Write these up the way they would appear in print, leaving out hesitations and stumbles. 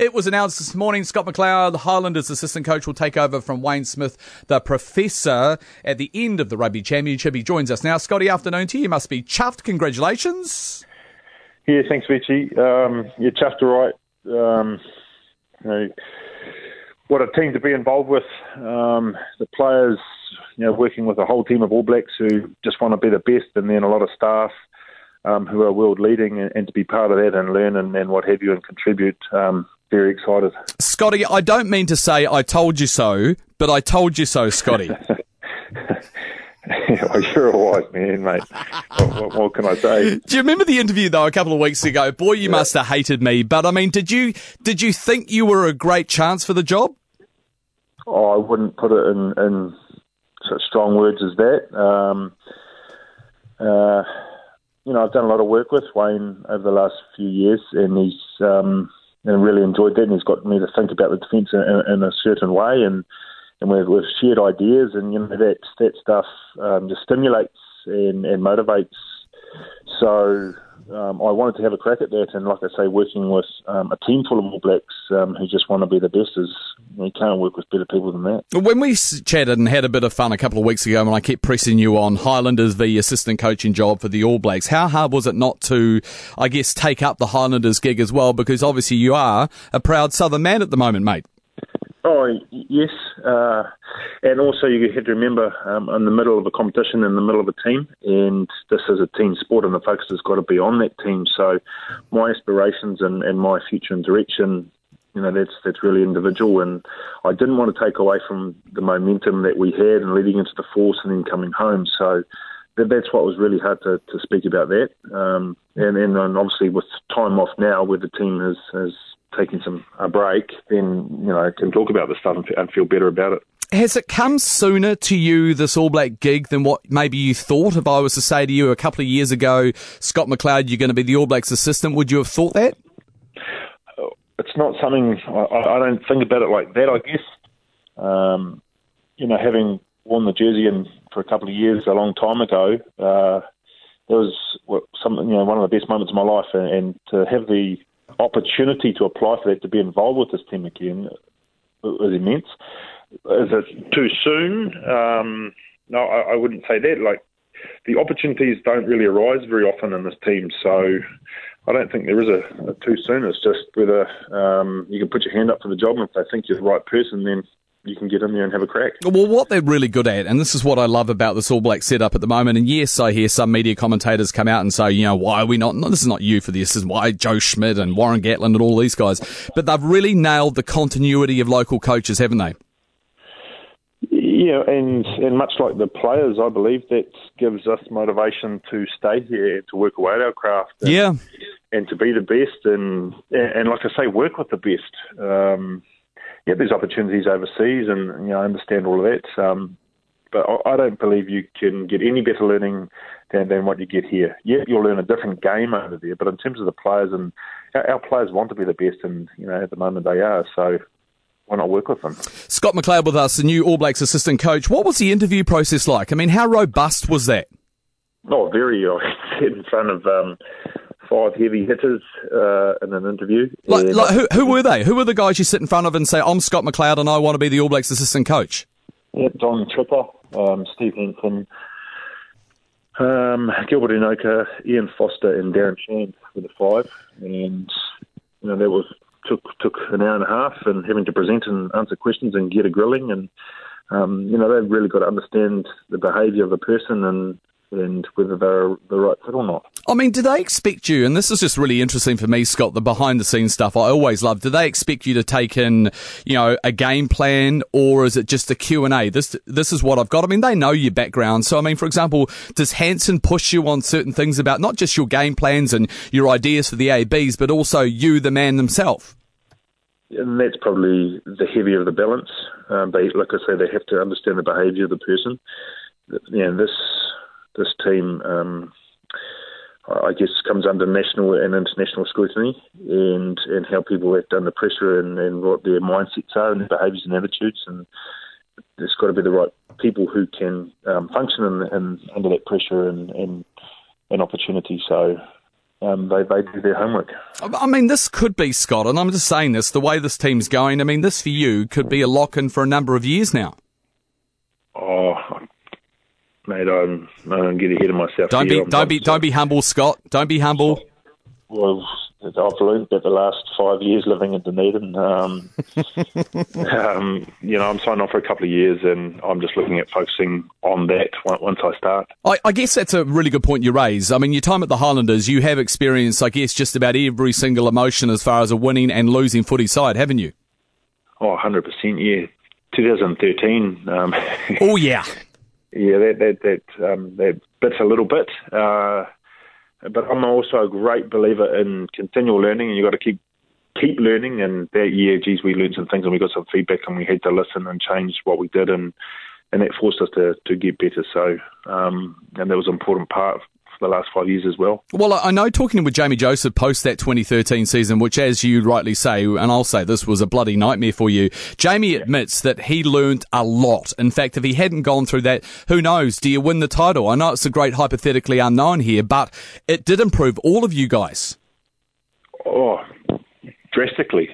It was announced this morning Scott McLeod, the Highlanders assistant coach, will take over from Wayne Smith, the professor, at the end of the Rugby Championship. He joins us now. Scotty, afternoon to you. You must be chuffed. Congratulations. Yeah, thanks, Richie. You're chuffed, all right. What a team to be involved with. The players, working with a whole team of All Blacks who just want to be the best, and then a lot of staff who are world leading, and to be part of that and learn and what have you and contribute. Very excited. Scotty, I don't mean to say I told you so, but I told you so, Scotty. You're a wise man, mate. What can I say? Do you remember the interview, though, a couple of weeks ago? Boy, you must have hated me. But, I mean, did you think you were a great chance for the job? Oh, I wouldn't put it in such strong words as that. I've done a lot of work with Wayne over the last few years, and he's really enjoyed that, and he's got me to think about the defence in a certain way, and we've shared ideas, and that stuff just stimulates and motivates. So I wanted to have a crack at that, and like I say, working with a team full of All Blacks who just want to be the best you can't work with better people than that. When we chatted and had a bit of fun a couple of weeks ago when I kept pressing you on Highlanders, the assistant coaching job for the All Blacks, how hard was it not to, I guess, take up the Highlanders gig as well? Because obviously you are a proud Southern man at the moment, mate. Oh, yes. And also you have to remember, in the middle of a competition, in the middle of a team, and this is a team sport, and the focus has got to be on that team. So my aspirations and my future and direction, that's really individual, and I didn't want to take away from the momentum that we had and leading into the Force and then coming home. So that's what was really hard to speak about that. And obviously with time off now, where the team has taking a break, then I can talk about this stuff and feel better about it. Has it come sooner to you, this All Black gig, than what maybe you thought? If I was to say to you a couple of years ago, Scott McLeod, you're going to be the All Blacks assistant, would you have thought that? It's not something, I don't think about it like that, I guess. Having worn the jersey for a couple of years a long time ago, it was something, one of the best moments of my life, and to have the opportunity to apply for that, to be involved with this team again, was immense. Is it too soon? No, I wouldn't say that. Like, the opportunities don't really arise very often in this team, so I don't think there is a too soon. It's just whether you can put your hand up for the job, and if they think you're the right person, then you can get in there and have a crack. Well, what they're really good at, and this is what I love about this All Black setup at the moment, and yes, I hear some media commentators come out and say, why are we not, this is not you for this is why Joe Schmidt and Warren Gatland and all these guys, but they've really nailed the continuity of local coaches, haven't they? Yeah, and much like the players, I believe that gives us motivation to stay here and to work away at our craft. And to be the best, and like I say, work with the best. There's opportunities overseas, and I understand all of that. But I don't believe you can get any better learning than what you get here. Yeah, you'll learn a different game over there, but in terms of the players, and our players want to be the best, and at the moment they are. So why not work with them? Scott McLeod with us, the new All Blacks assistant coach. What was the interview process like? I mean, how robust was that? Oh, very. I sat in front of 5 heavy hitters in an interview. Who were they? Who were the guys you sit in front of and say, I'm Scott McLeod and I want to be the All Blacks assistant coach? Yeah, Don Tripper, Steve Henson, Gilbert Enoka, Ian Foster and Darren Shand were the 5. And, that took an hour and a half, and having to present and answer questions and get a grilling. And, they've really got to understand the behaviour of the person and whether they're the right fit or not. I mean, do they expect you, and this is just really interesting for me, Scott, the behind-the-scenes stuff I always love, do they expect you to take in, a game plan, or is it just a Q&A? This is what I've got. I mean, they know your background. So, I mean, for example, does Hansen push you on certain things about not just your game plans and your ideas for the ABs, but also you, the man himself? And that's probably the heavier of the balance. Like I say, they have to understand the behaviour of the person. This team, I guess, comes under national and international scrutiny, and how people act under pressure, and what their mindsets are and their behaviours and attitudes. And there's got to be the right people who can function under that pressure and opportunity. So they do their homework. I mean, this could be, Scott, and I'm just saying this, the way this team's going, I mean, this for you could be a lock-in for a number of years now. Oh, mate, I don't get ahead of myself. Don't be humble, Scott. Don't be humble. Well, I've learned that the last 5 years living in Dunedin. I'm signed off for a couple of years, and I'm just looking at focusing on that once I start. I guess that's a really good point you raise. I mean, your time at the Highlanders, you have experienced, I guess, just about every single emotion as far as a winning and losing footy side, haven't you? Oh, 100%, yeah. 2013. Oh, yeah. Yeah, that bit a little bit. But I'm also a great believer in continual learning, and you've got to keep learning. And that year, we learned some things, and we got some feedback, and we had to listen and change what we did, and that forced us to get better. So, and that was an important part for the last 5 years as well. Well, I know talking with Jamie Joseph post that 2013 season, which, as you rightly say, and I'll say this was a bloody nightmare for you, Jamie admits that he learned a lot. In fact, if he hadn't gone through that, who knows, do you win the title? I know it's a great hypothetically unknown here, but it did improve all of you guys. Oh, drastically.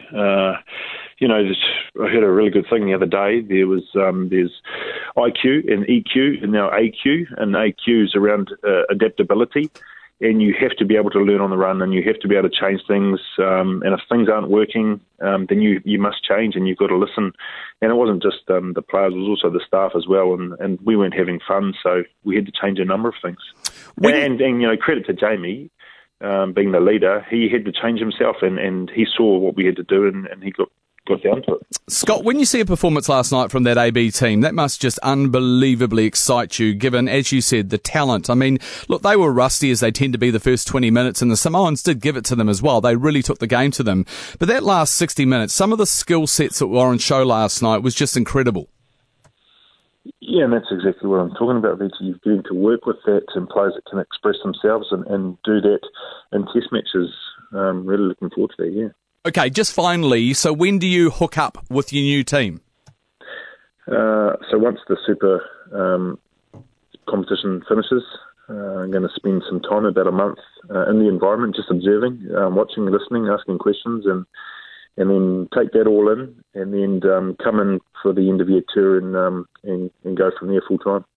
I heard a really good thing the other day. There's IQ and EQ and now AQ, and AQ is around adaptability, and you have to be able to learn on the run, and you have to be able to change things, and if things aren't working, then you must change, and you've got to listen. And it wasn't just the players, it was also the staff as well, and we weren't having fun, so we had to change a number of things. And credit to Jamie, being the leader, he had to change himself, and he saw what we had to do, and he got down to it. Scott, when you see a performance last night from that AB team, that must just unbelievably excite you, given, as you said, the talent. I mean, look, they were rusty as they tend to be the first 20 minutes, and the Samoans did give it to them as well. They really took the game to them. But that last 60 minutes, some of the skill sets that were on show last night was just incredible. Yeah, and that's exactly what I'm talking about. You're getting to work with that, and players that can express themselves and do that in test matches. Really looking forward to that, yeah. Okay, just finally, so when do you hook up with your new team? So once the Super competition finishes, I'm going to spend some time, about a month, in the environment, just observing, watching, listening, asking questions, and then take that all in, and then come in for the end of year tour and go from there full time.